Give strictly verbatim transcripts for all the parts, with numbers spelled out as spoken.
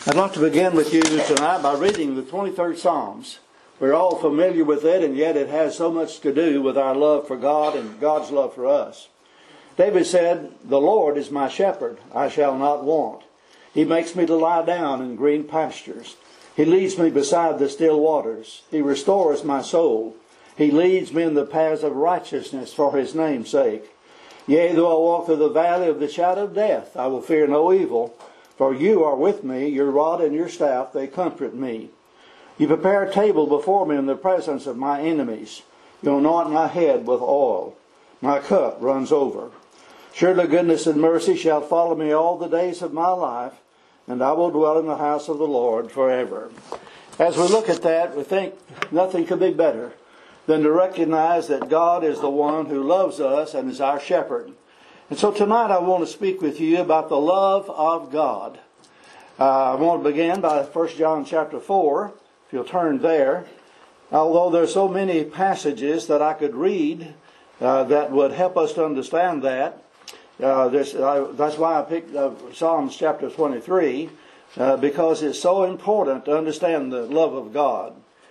I'd like to begin with you tonight by reading the twenty-third Psalms. We're all familiar with it, and yet it has so much to do with our love for God and God's love for us. David said, "The Lord is my shepherd, I shall not want. He makes me to lie down in green pastures. He leads me beside the still waters. He restores my soul. He leads me in the paths of righteousness for His name's sake. Yea, though I walk through the valley of the shadow of death, I will fear no evil. For you are with me, your rod and your staff, they comfort me. You prepare a table before me in the presence of my enemies. You anoint my head with oil. My cup runs over. Surely goodness and mercy shall follow me all the days of my life, and I will dwell in the house of the Lord forever." As we look at that, we think nothing could be better than to recognize that God is the one who loves us and is our shepherd. And so tonight I want to speak with you about the love of God. Uh, I want to begin by First John chapter four, if you'll turn there. Although there are so many passages that I could read uh, that would help us to understand that. Uh, this, uh, that's why I picked uh, Psalms chapter twenty-three, uh, because it's so important to understand the love of God.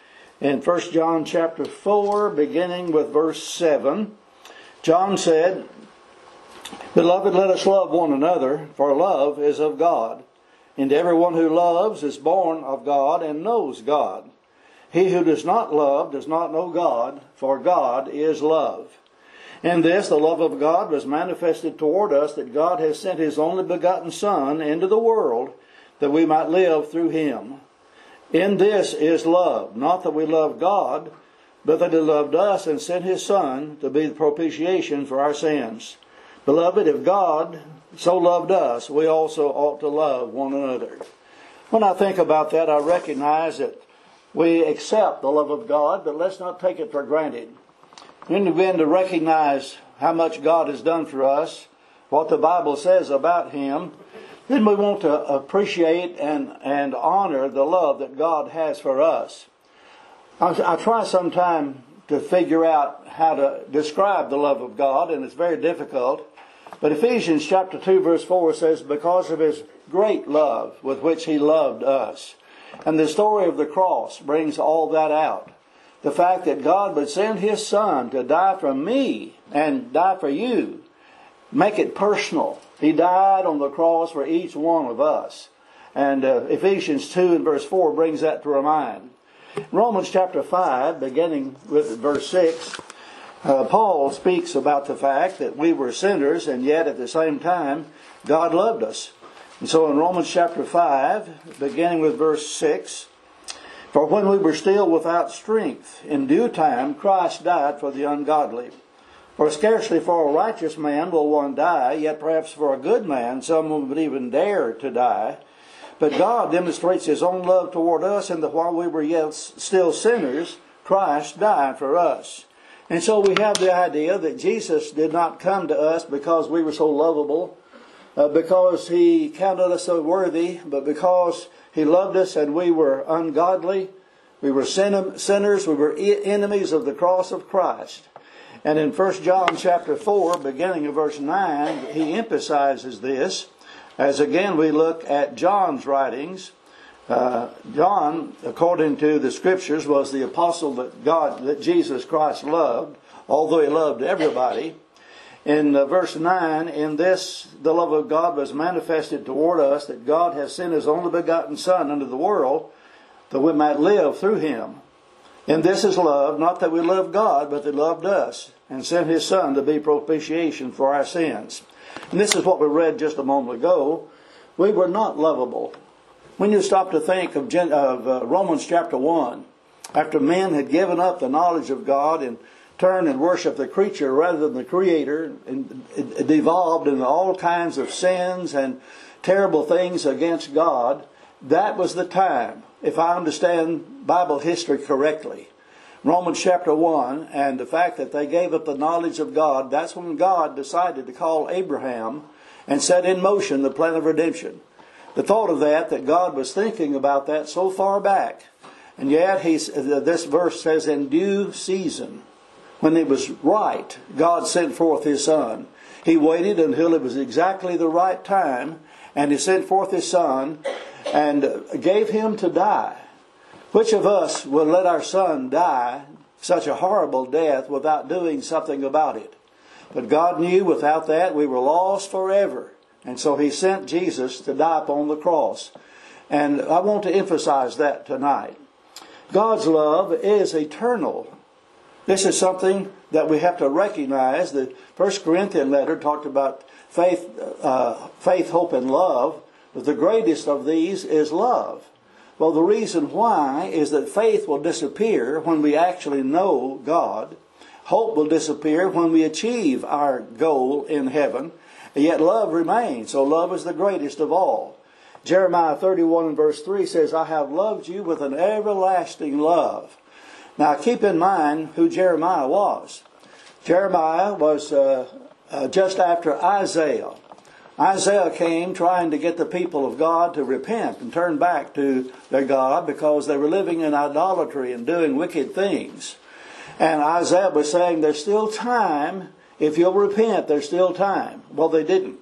In First John chapter four, beginning with verse seven, John said, "Beloved, let us love one another, for love is of God. And everyone who loves is born of God and knows God. He who does not love does not know God, for God is love. In this, the love of God was manifested toward us, that God has sent His only begotten Son into the world, that we might live through Him. In this is love, not that we love God, but that He loved us and sent His Son to be the propitiation for our sins. Beloved, if God so loved us, we also ought to love one another." When I think about that, I recognize that we accept the love of God, but let's not take it for granted. We need to begin to recognize how much God has done for us, what the Bible says about Him. Then we want to appreciate and, and honor the love that God has for us. I, I try sometime to figure out how to describe the love of God, and it's very difficult. But Ephesians chapter two verse four says, "Because of His great love with which He loved us." And the story of the cross brings all that out. The fact that God would send His Son to die for me and die for you. Make it personal. He died on the cross for each one of us. And uh, Ephesians two and verse four brings that to our mind. Romans chapter five, beginning with verse six, Uh, Paul speaks about the fact that we were sinners, and yet at the same time God loved us. And so in Romans chapter five, beginning with verse six, "For when we were still without strength, in due time Christ died for the ungodly. For scarcely for a righteous man will one die, yet perhaps for a good man someone would even dare to die. But God demonstrates His own love toward us, in that while we were yet still sinners, Christ died for us." And so we have the idea that Jesus did not come to us because we were so lovable, uh, because He counted us so worthy, but because He loved us and we were ungodly. We were sin- sinners. We were e- enemies of the cross of Christ. And in First John chapter four, beginning of verse nine, he emphasizes this. As again we look at John's writings, Uh, John, according to the Scriptures, was the apostle that God, that Jesus Christ loved, although He loved everybody. In uh, verse nine, "In this the love of God was manifested toward us, that God has sent His only begotten Son into the world, that we might live through Him. In this is love, not that we loved God, but that He loved us, and sent His Son to be propitiation for our sins." And this is what we read just a moment ago. We were not lovable. When you stop to think of, Gen- of uh, Romans chapter one, after men had given up the knowledge of God and turned and worshiped the creature rather than the Creator, and it devolved into all kinds of sins and terrible things against God, that was the time, if I understand Bible history correctly, Romans chapter one, and the fact that they gave up the knowledge of God, that's when God decided to call Abraham and set in motion the plan of redemption. The thought of that, that God was thinking about that so far back. And yet, he's, this verse says, "In due season," when it was right, God sent forth His Son. He waited until it was exactly the right time, and He sent forth His Son. and gave him to die. Which of us will let our son die such a horrible death without doing something about it? But God knew without that we were lost forever. And so he sent Jesus to die upon the cross. And I want to emphasize that tonight. God's love is eternal. This is something that we have to recognize. The First Corinthians letter talked about faith, uh, faith, hope, and love. But the greatest of these is love. Well, the reason why is that faith will disappear when we actually know God. Hope will disappear when we achieve our goal in heaven. And yet love remains. So love is the greatest of all. Jeremiah thirty-one and verse three says, I have loved you with an everlasting love. Now keep in mind who Jeremiah was. Jeremiah was uh, uh, just after Isaiah. Isaiah came trying to get the people of God to repent and turn back to their God because they were living in idolatry and doing wicked things. And Isaiah was saying, there's still time. If you'll repent, there's still time. Well, they didn't.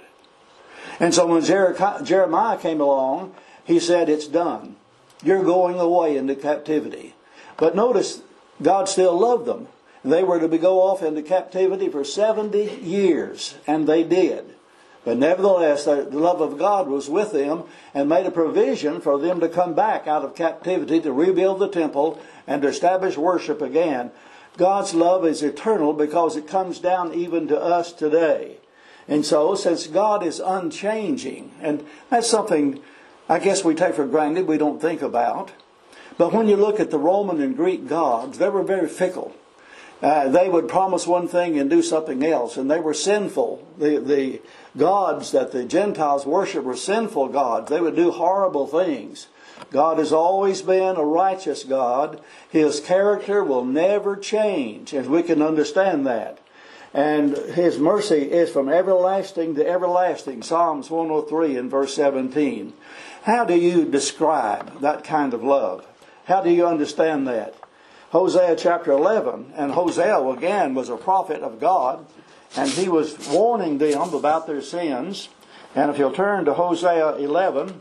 And so when Jeremiah came along, he said, it's done. You're going away into captivity. But notice, God still loved them. They were to go off into captivity for seventy years, and they did. But nevertheless, the love of God was with them and made a provision for them to come back out of captivity to rebuild the temple and to establish worship again. God's love is eternal because it comes down even to us today. And so, since God is unchanging, and that's something I guess we take for granted, we don't think about. But when you look at the Roman and Greek gods, they were very fickle. Uh, they would promise one thing and do something else, and they were sinful. The, the gods that the Gentiles worship were sinful gods. They would do horrible things. God has always been a righteous God. His character will never change, and we can understand that. And His mercy is from everlasting to everlasting. Psalms one oh three and verse seventeen. How do you describe that kind of love? How do you understand that? Hosea chapter eleven, and Hosea again was a prophet of God, and he was warning them about their sins. And if you'll turn to Hosea eleven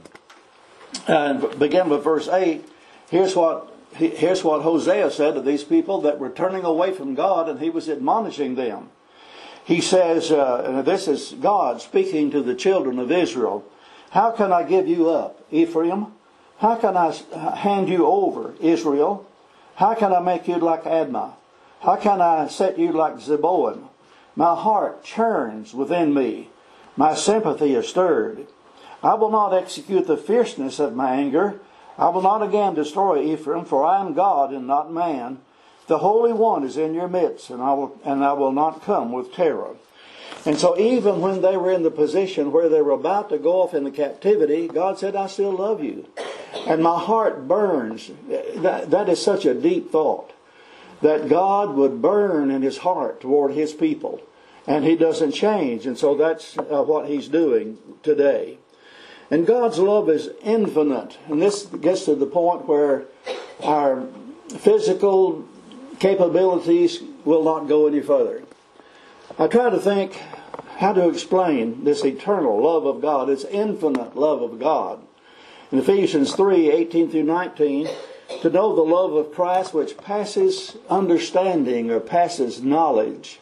and begin with verse eight, here's what here's what Hosea said to these people that were turning away from God, and he was admonishing them. He says, uh, and this is God speaking to the children of Israel, how can I give you up, Ephraim? How can I hand you over, Israel? How can I make you like Admah? How can I set you like Zeboim? My heart churns within me. My sympathy is stirred. I will not execute the fierceness of my anger. I will not again destroy Ephraim, for I am God and not man. The Holy One is in your midst, and I will, and I will not come with terror. And so even when they were in the position where they were about to go off into captivity, God said, I still love you. And my heart burns. That, that is such a deep thought. That God would burn in His heart toward His people. And He doesn't change. And so that's uh, what He's doing today. And God's love is infinite. And this gets to the point where our physical capabilities will not go any further. I try to think how to explain this eternal love of God, this infinite love of God. In Ephesians three, eighteen through nineteen, to know the love of Christ which passes understanding or passes knowledge.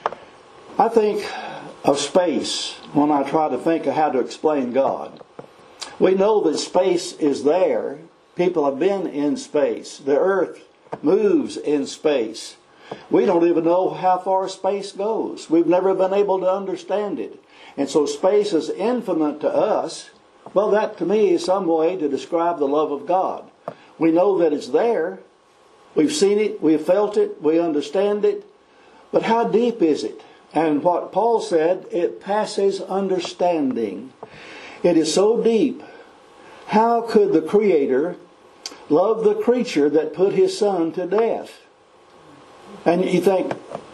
I think of space when I try to think of how to explain God. We know that space is there. People have been in space. The earth moves in space. We don't even know how far space goes. We've never been able to understand it. And so space is infinite to us. Well, that to me is some way to describe the love of God. We know that it's there. We've seen it. We've felt it. We understand it. But how deep is it? And what Paul said, it passes understanding. It is so deep. How could the Creator love the creature that put His Son to death? And you think,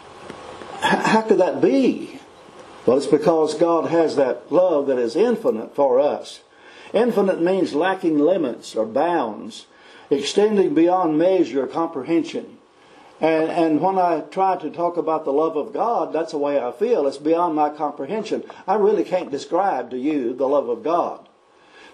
how could that be? Well, it's because God has that love that is infinite for us. Infinite means lacking limits or bounds, extending beyond measure or comprehension. And, and when I try to talk about the love of God, that's the way I feel. It's beyond my comprehension. I really can't describe to you the love of God.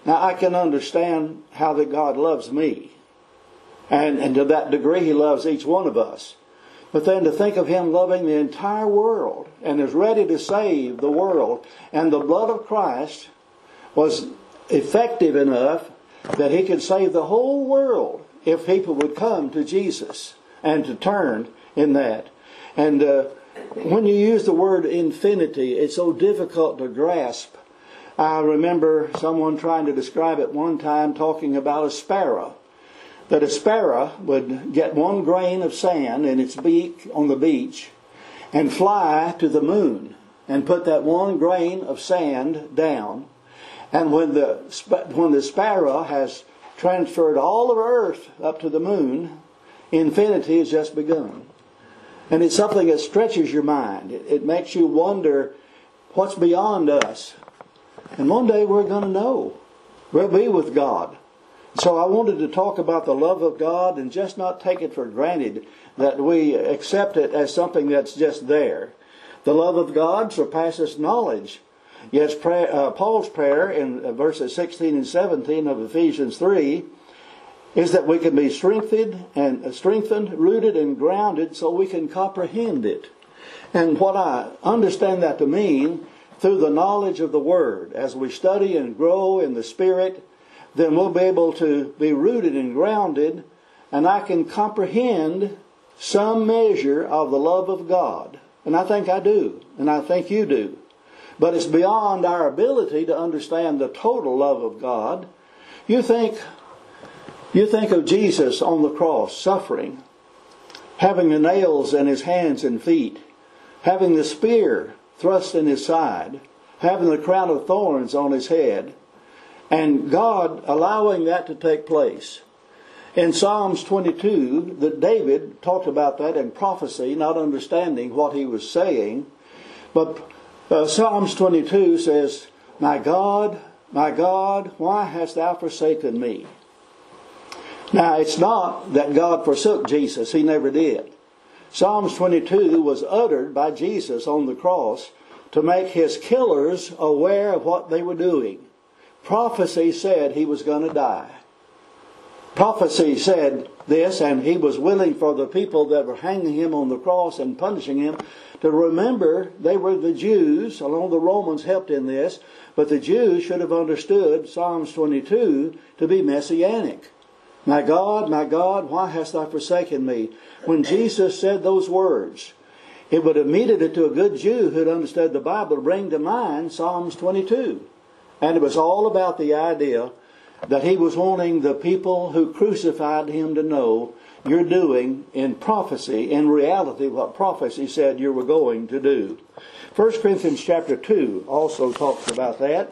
Now I can understand how that God loves me. And, and to that degree He loves each one of us. But then to think of Him loving the entire world and is ready to save the world. And the blood of Christ was effective enough that He could save the whole world if people would come to Jesus and to turn in that. And uh, when you use the word infinity, it's so difficult to grasp. I remember someone trying to describe it one time, talking about a sparrow. That a sparrow would get one grain of sand in its beak on the beach and fly to the moon and put that one grain of sand down. And when the when the sparrow has transferred all of Earth up to the moon, infinity has just begun. And it's something that stretches your mind. It, it makes you wonder what's beyond us. And one day we're going to know. We'll be with God. So I wanted to talk about the love of God and just not take it for granted that we accept it as something that's just there. The love of God surpasses knowledge. Yes, prayer, uh, Paul's prayer in verses sixteen and seventeen of Ephesians three is that we can be strengthened and strengthened, rooted and grounded so we can comprehend it. And what I understand that to mean, through the knowledge of the Word, as we study and grow in the Spirit, then we'll be able to be rooted and grounded, and I can comprehend some measure of the love of God. And I think I do, and I think you do. But it's beyond our ability to understand the total love of God. You think, you think of Jesus on the cross, suffering, having the nails in His hands and feet, having the spear thrust in His side, having the crown of thorns on His head, and God allowing that to take place. In Psalms twenty-two, that David talked about that in prophecy, not understanding what he was saying. But uh, Psalms twenty-two says, "My God, my God, why hast thou forsaken me?" Now, it's not that God forsook Jesus. He never did. Psalms twenty-two was uttered by Jesus on the cross to make His killers aware of what they were doing. Prophecy said He was going to die. Prophecy said this, and He was willing for the people that were hanging Him on the cross and punishing Him to remember they were the Jews. Along the Romans helped in this, but the Jews should have understood Psalms twenty-two to be messianic. "My God, my God, why hast thou forsaken me?" When Jesus said those words, it would immediately to a good Jew who had understood the Bible bring to mind Psalms twenty-two. And it was all about the idea that He was wanting the people who crucified Him to know you're doing in prophecy, in reality, what prophecy said you were going to do. First Corinthians chapter two also talks about that.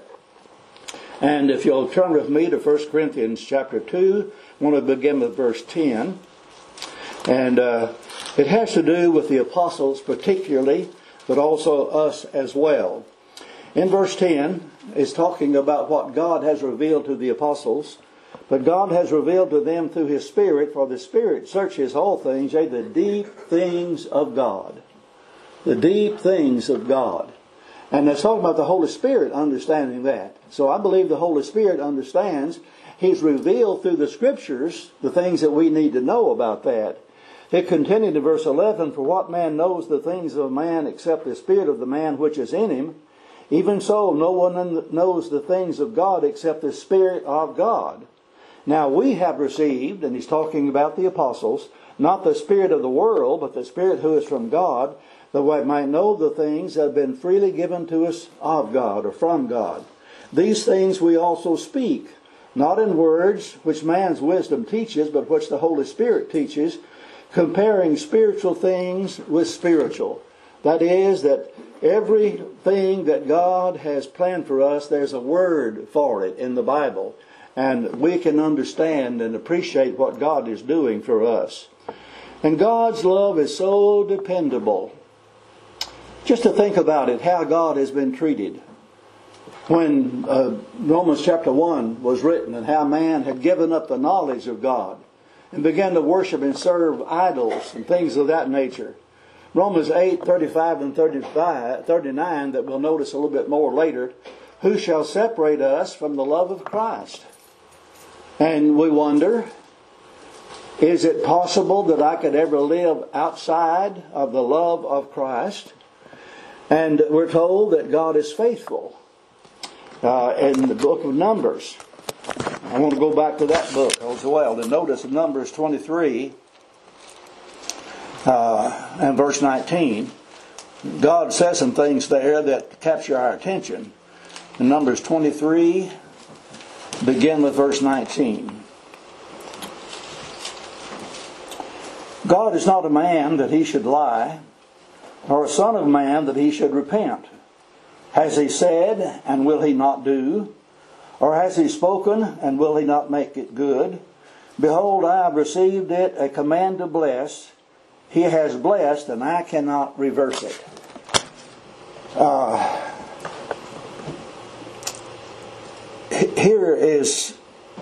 And if you'll turn with me to First Corinthians chapter two, I want to begin with verse ten. And uh, it has to do with the apostles particularly, but also us as well. In verse ten, it's talking about what God has revealed to the apostles. But God has revealed to them through His Spirit, for the Spirit searches all things, yea, the deep things of God. The deep things of God. And it's talking about the Holy Spirit understanding that. So I believe the Holy Spirit understands. He's revealed through the Scriptures the things that we need to know about that. It continued in verse eleven, "For what man knows the things of a man except the spirit of the man which is in him? Even so, no one knows the things of God except the Spirit of God. Now we have received," and he's talking about the apostles, "not the spirit of the world, but the Spirit who is from God, that we might know the things that have been freely given to us of God," or from God. "These things we also speak, not in words which man's wisdom teaches, but which the Holy Spirit teaches, comparing spiritual things with spiritual." That is, that everything that God has planned for us, there's a word for it in the Bible. And we can understand and appreciate what God is doing for us. And God's love is so dependable. Just to think about it, how God has been treated. When uh, Romans chapter one was written, and how man had given up the knowledge of God and began to worship and serve idols and things of that nature. Romans eight, thirty-five and thirty-five, thirty-nine, that we'll notice a little bit more later, who shall separate us from the love of Christ? And we wonder, is it possible that I could ever live outside of the love of Christ? And we're told that God is faithful. Uh, in the book of Numbers, I want to go back to that book as well. And notice in Numbers twenty-three uh, and verse nineteen, God says some things there that capture our attention. In Numbers twenty-three, begin with verse nineteen. God is not a man that he should lie, or a son of man that he should repent. Has he said, and will he not do? Or has he spoken, and will he not make it good? Behold, I have received it, a command to bless. He has blessed, and I cannot reverse it. Uh, here is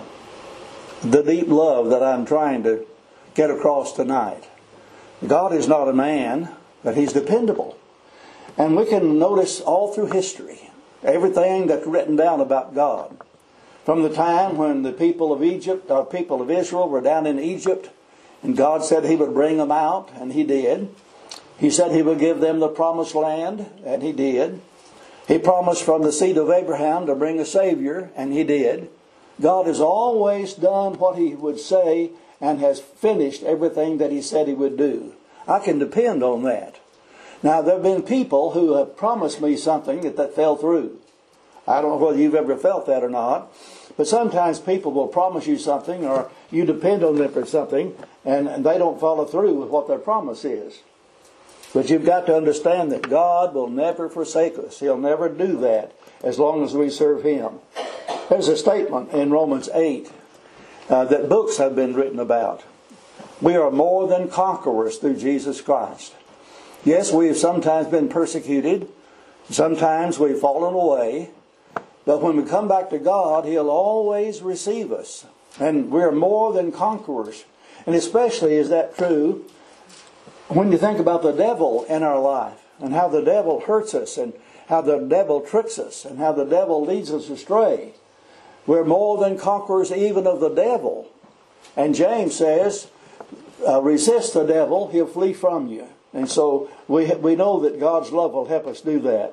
the deep love that I'm trying to get across tonight. God is not a man, but he's dependable. And we can notice all through history, everything that's written down about God. From the time when the people of Egypt, or people of Israel, were down in Egypt, and God said he would bring them out, and he did. He said he would give them the promised land, and he did. He promised from the seed of Abraham to bring a Savior, and he did. God has always done what he would say and has finished everything that he said he would do. I can depend on that. Now, there have been people who have promised me something that, that fell through. I don't know whether you've ever felt that or not, but sometimes people will promise you something, or you depend on them for something, and, and they don't follow through with what their promise is. But you've got to understand that God will never forsake us. He'll never do that as long as we serve him. There's a statement in Romans eight uh, that books have been written about. We are more than conquerors through Jesus Christ. Yes, we have sometimes been persecuted. Sometimes we've fallen away. But when we come back to God, he'll always receive us. And we're more than conquerors. And especially is that true when you think about the devil in our life, and how the devil hurts us, and how the devil tricks us, and how the devil leads us astray. We're more than conquerors even of the devil. And James says, uh, resist the devil, he'll flee from you. And so we we know that God's love will help us do that.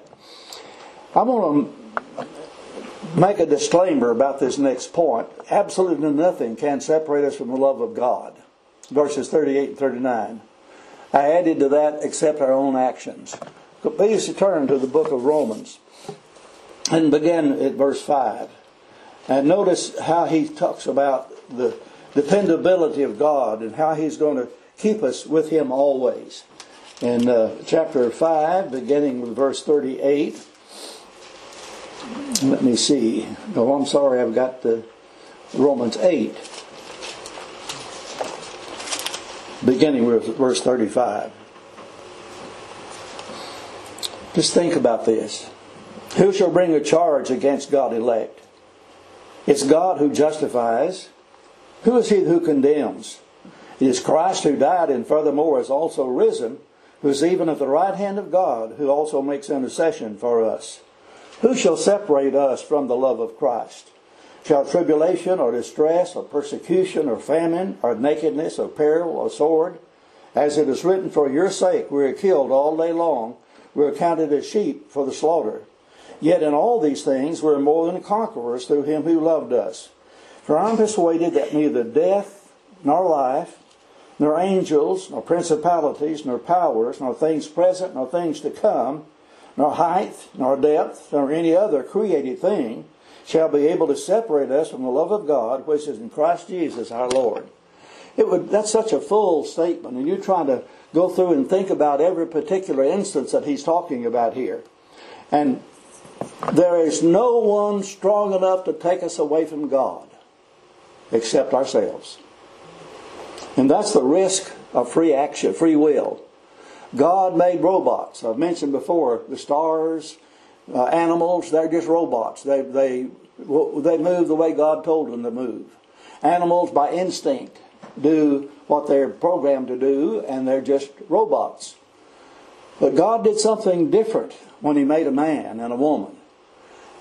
I want to make a disclaimer about this next point. Absolutely nothing can separate us from the love of God. Verses thirty-eight and thirty-nine. I added to that except our own actions. Please turn to the book of Romans and begin at verse five. And notice how he talks about the dependability of God and how he's going to keep us with him always. In uh, chapter five, beginning with verse thirty-eight. Let me see. Oh, I'm sorry, I've got the Romans eight. Beginning with verse thirty-five. Just think about this. Who shall bring a charge against God elect? It's God who justifies. Who is he who condemns? It is Christ who died and furthermore is also risen, who is even at the right hand of God, who also makes intercession for us. Who shall separate us from the love of Christ? Shall tribulation or distress or persecution or famine or nakedness or peril or sword? As it is written, for your sake we are killed all day long. We are counted as sheep for the slaughter. Yet in all these things we are more than conquerors through him who loved us. For I am persuaded that neither death nor life, nor angels, nor principalities, nor powers, nor things present, nor things to come, nor height, nor depth, nor any other created thing shall be able to separate us from the love of God, which is in Christ Jesus our Lord. It would, that's such a full statement, and you're trying to go through and think about every particular instance that he's talking about here. And there is no one strong enough to take us away from God except ourselves. And that's the risk of free action, free will. God made robots. I've mentioned before, the stars, uh, animals, they're just robots. They, they, they move the way God told them to move. Animals, by instinct, do what they're programmed to do, and they're just robots. But God did something different when he made a man and a woman.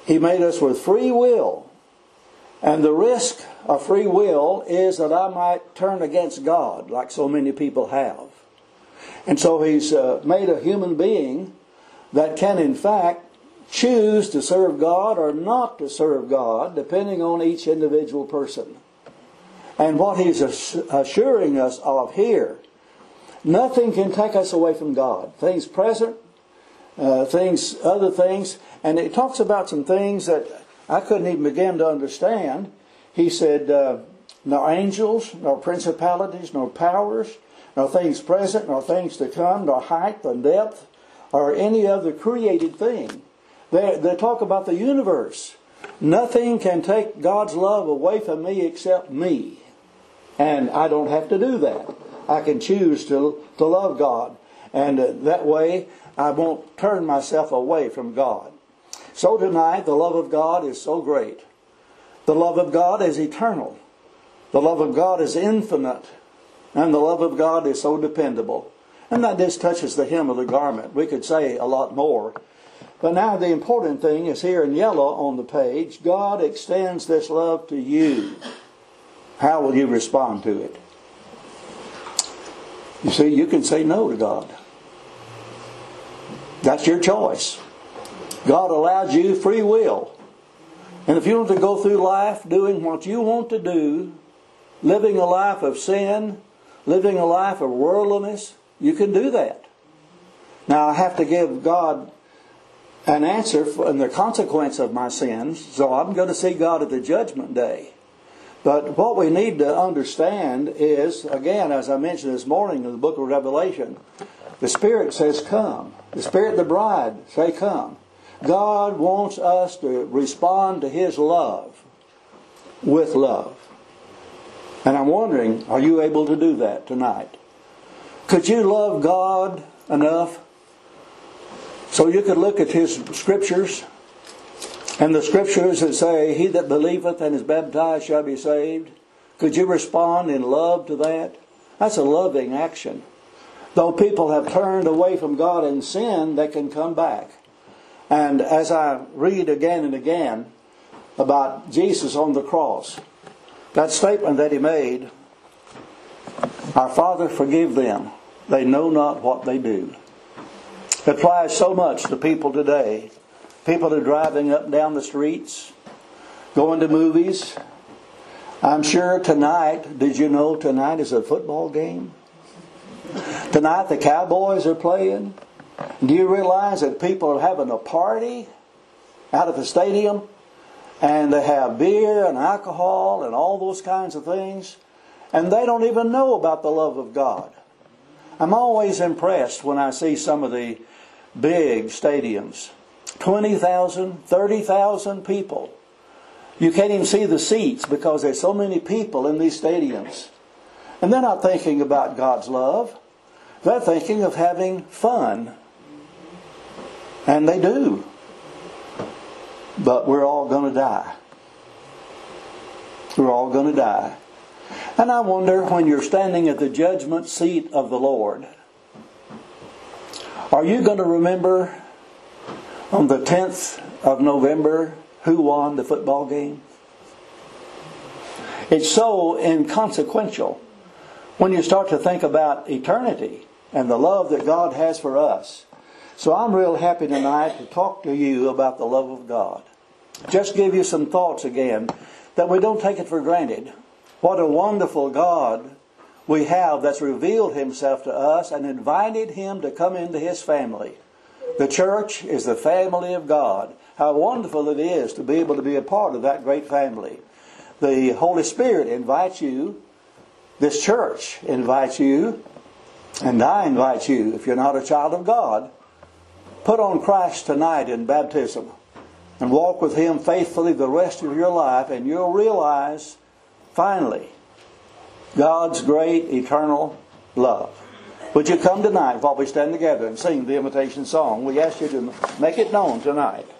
He made us with free will. And the risk of free will is that I might turn against God, like so many people have. And so He's uh, made a human being that can in fact choose to serve God or not to serve God, depending on each individual person. And what He's assuring us of here, nothing can take us away from God. Things present, uh, things, other things. And it talks about some things that I couldn't even begin to understand. He said, uh, nor angels, nor principalities, nor powers, nor things present, nor things to come, nor height, nor depth, or any other created thing. They, they talk about the universe. Nothing can take God's love away from me except me. And I don't have to do that. I can choose to, to love God. And uh, that way I won't turn myself away from God. So tonight, the love of God is so great. The love of God is eternal. The love of God is infinite. And the love of God is so dependable. And that just touches the hem of the garment. We could say a lot more. But now the important thing is here in yellow on the page. God extends this love to you. How will you respond to it? You see, you can say no to God. That's your choice. God allows you free will. And if you want to go through life doing what you want to do, living a life of sin, living a life of worldliness, you can do that. Now I have to give God an answer for and the consequence of my sins, so I'm going to see God at the judgment day. But what we need to understand is, again, as I mentioned this morning in the book of Revelation, the Spirit says come. The Spirit and the bride say come. God wants us to respond to His love with love. And I'm wondering, are you able to do that tonight? Could you love God enough so you could look at His Scriptures, and the Scriptures that say, He that believeth and is baptized shall be saved? Could you respond in love to that? That's a loving action. Though people have turned away from God in sin, they can come back. And as I read again and again about Jesus on the cross, that statement that He made, our Father, forgive them. They know not what they do. It applies so much to people today. People are driving up and down the streets, going to movies. I'm sure tonight, did you know tonight is a football game? Tonight the Cowboys are playing. Do you realize that people are having a party out at the stadium? And they have beer and alcohol and all those kinds of things. And they don't even know about the love of God. I'm always impressed when I see some of the big stadiums. twenty thousand, thirty thousand people. You can't even see the seats because there's so many people in these stadiums. And they're not thinking about God's love. They're thinking of having fun. And they do. But we're all going to die. We're all going to die. And I wonder, when you're standing at the judgment seat of the Lord, are you going to remember on the tenth of November who won the football game? It's so inconsequential when you start to think about eternity and the love that God has for us. So I'm real happy tonight to talk to you about the love of God. Just give you some thoughts again, that we don't take it for granted. What a wonderful God we have that's revealed Himself to us and invited Him to come into His family. The church is the family of God. How wonderful it is to be able to be a part of that great family. The Holy Spirit invites you. This church invites you. And I invite you, if you're not a child of God, put on Christ tonight in baptism and walk with Him faithfully the rest of your life, and you'll realize, finally, God's great eternal love. Would you come tonight while we stand together and sing the invitation song? We ask you to make it known tonight.